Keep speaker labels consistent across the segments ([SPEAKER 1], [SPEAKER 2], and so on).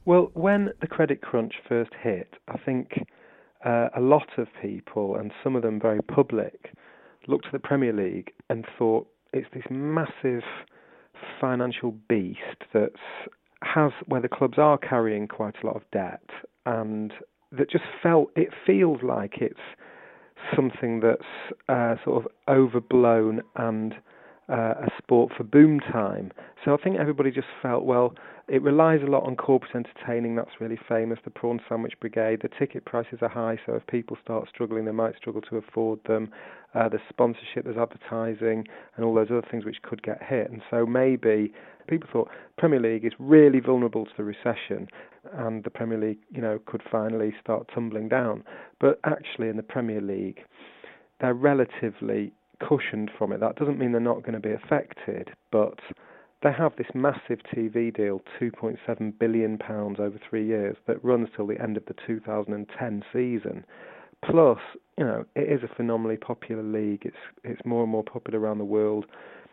[SPEAKER 1] Well, when the credit crunch first hit, I think a lot of people, and some of them very public, looked at the Premier League and thought it's this massive financial beast that has where the clubs are carrying quite a lot of debt, and that just it feels like it's something that's sort of overblown and a sport for boom time. So I think everybody just felt, well, it relies a lot on corporate entertaining. That's really famous. The Prawn Sandwich Brigade. The ticket prices are high, so if people start struggling, they might struggle to afford them. There's sponsorship, there's advertising, and all those other things which could get hit. And so maybe people thought Premier League is really vulnerable to the recession, and the Premier League, could finally start tumbling down. But actually, in the Premier League, they're relatively cushioned from it. That doesn't mean they're not going to be affected, but they have this massive TV deal, £2.7 billion over 3 years, that runs till the end of the 2010 season. Plus, it is a phenomenally popular league. It's more and more popular around the world.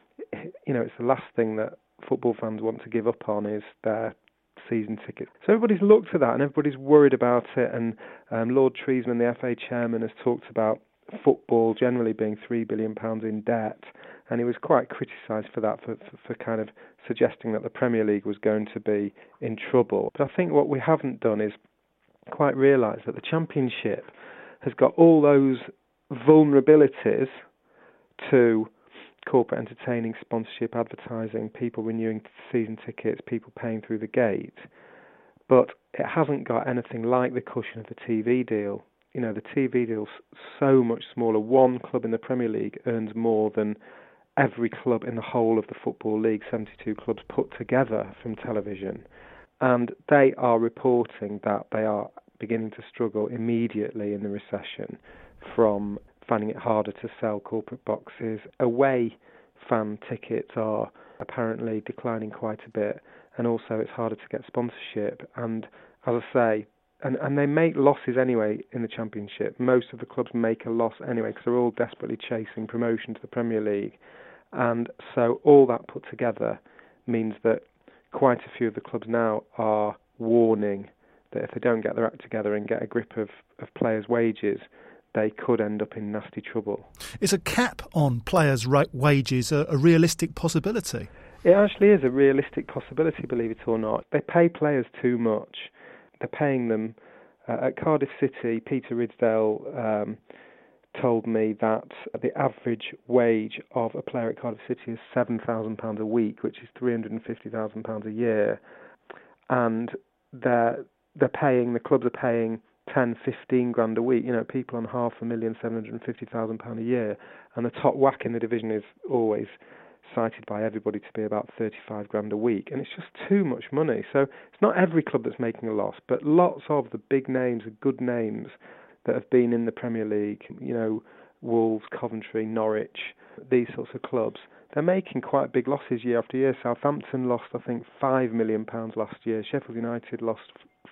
[SPEAKER 1] It's the last thing that football fans want to give up on is their season ticket. So everybody's looked at that and everybody's worried about it. And Lord Treesman, the FA chairman, has talked about football generally being £3 billion in debt, and he was quite criticised for that, for kind of suggesting that the Premier League was going to be in trouble. But I think what we haven't done is quite realise that the Championship has got all those vulnerabilities to corporate entertaining, sponsorship, advertising, people renewing season tickets, people paying through the gate, but it hasn't got anything like the cushion of the TV deal. The TV deal's so much smaller. One club in the Premier League earns more than every club in the whole of the Football League, 72 clubs put together from television. And they are reporting that they are beginning to struggle immediately in the recession from finding it harder to sell corporate boxes. Away fan tickets are apparently declining quite a bit, and also it's harder to get sponsorship. And as I say, and they make losses anyway in the Championship. Most of the clubs make a loss anyway because they're all desperately chasing promotion to the Premier League. And so all that put together means that quite a few of the clubs now are warning that if they don't get their act together and get a grip of players' wages, they could end up in nasty trouble.
[SPEAKER 2] Is a cap on players' wages a realistic possibility?
[SPEAKER 1] It actually is a realistic possibility, believe it or not. They pay players too much. They're paying them. At Cardiff City, Peter Ridsdale told me that the average wage of a player at Cardiff City is £7,000 a week, which is £350,000 a year. And the clubs are paying 10, 15 grand a week. People on £500,000, £750,000 a year. And the top whack in the division is always cited by everybody to be about 35 grand a week, and it's just too much money. So it's not every club that's making a loss, but lots of the big names, the good names that have been in the Premier League, Wolves, Coventry, Norwich, these sorts of clubs, they're making quite big losses year after year. Southampton lost, I think, £5 million last year. Sheffield United lost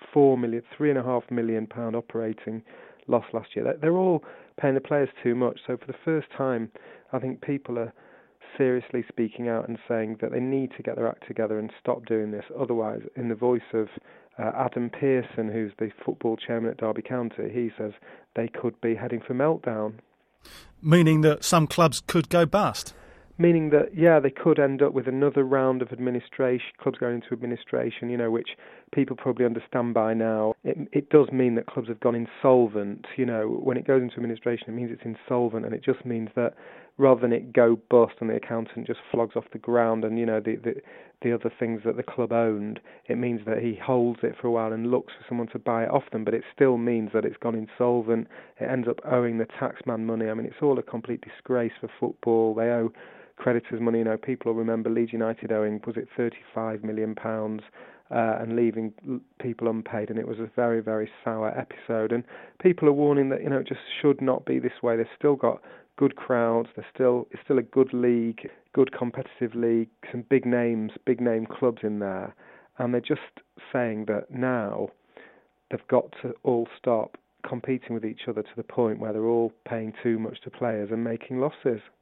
[SPEAKER 1] £3.5 million operating loss last year. They're all paying the players too much. So for the first time, I think people are seriously speaking out and saying that they need to get their act together and stop doing this. Otherwise, in the voice of Adam Pearson, who's the football chairman at Derby County, he says they could be heading for meltdown.
[SPEAKER 2] Meaning that some clubs could go bust?
[SPEAKER 1] Meaning that, they could end up with another round of administration, clubs going into administration, which people probably understand by now. It does mean that clubs have gone insolvent. When it goes into administration, it means it's insolvent, and it just means that rather than it go bust and the accountant just flogs off the ground and, the other things that the club owned, it means that he holds it for a while and looks for someone to buy it off them, but it still means that it's gone insolvent. It ends up owing the taxman money. I mean, it's all a complete disgrace for football. They owe creditors money. People will remember Leeds United owing, was it £35 million, and leaving people unpaid, and it was a very, very sour episode. And people are warning that, it just should not be this way. They've still got good crowds. It's still a good league, good competitive league, some big name clubs in there. And they're just saying that now they've got to all stop competing with each other to the point where they're all paying too much to players and making losses.